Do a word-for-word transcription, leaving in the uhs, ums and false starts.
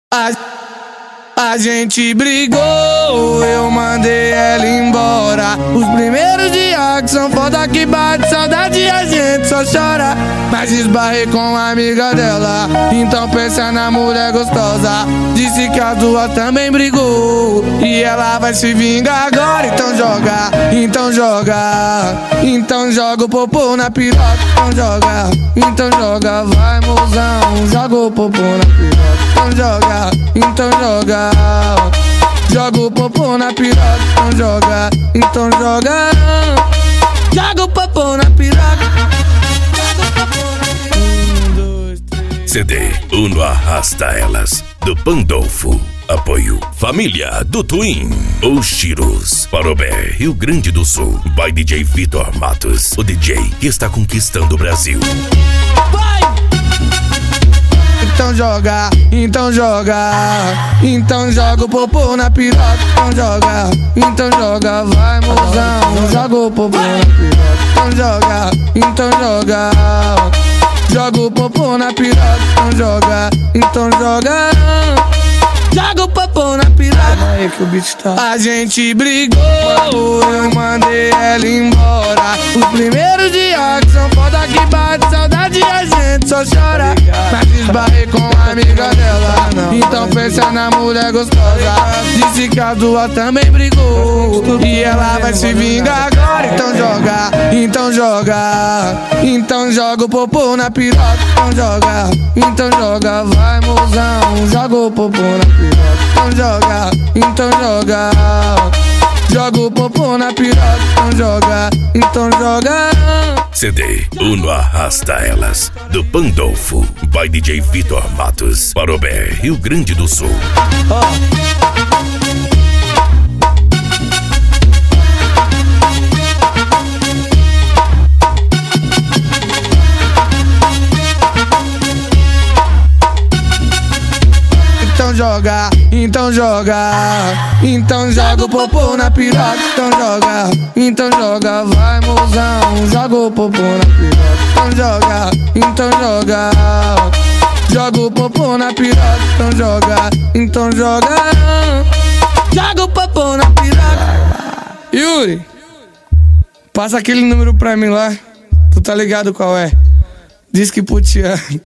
A, a gente brigou, eu mandei ela embora. Os primeiros dias que são foda que bate saudade, a gente só chora. Mas esbarrei com a amiga dela, então pensa na mulher gostosa. Disse que a duas também brigou e ela vai se vingar agora. Então joga, então joga, então joga o popô na piroca. Então joga, então joga, vai mozão, joga o popô na piroca. Então joga, então joga, joga o popô na piroca. Então joga, então joga, joga o popô na piroca. C D Uno Arrasta Elas, do Pandolfo. Apoio Família do Twin. Os Chiros, Parobé, Rio Grande do Sul. By D J Vitor Matos, o D J que está conquistando o Brasil. Vai! Então joga, então joga, então joga o popô na piroca. Então joga, então joga, vai mozão, joga o popô na piroca. Então joga, então joga, joga o popô na piroca. Então joga, então joga, joga o popô na piroca. Aí que o beat tá. A gente brigou, eu mandei ela embora. Os primeiros dias que são foda que bate saudade, a gente só chora. Mas esbarrei com a amiga dela, então pensa na mulher gostosa. Disse que a duas também brigou e ela vai se vingar agora. Então joga, então joga, então joga o popô na piroca. Então joga, então joga, vai mozão, joga o popô na piroca. Então joga, então joga, joga o popô na piroca. Então joga, então joga. C D Uno Arrasta Elas, do Pandolfo. By D J Vitor Matos, Parobé, Rio Grande do Sul. Então joga, então joga, então joga o popô na piroca. Então joga, então joga, vai mozão, joga o popô na piroca. Então joga, então joga, joga o popô na piroca. Então joga, então joga, joga o popô na piroca. Yuri, passa aquele número pra mim lá, tu tá ligado qual é? Diz que putia.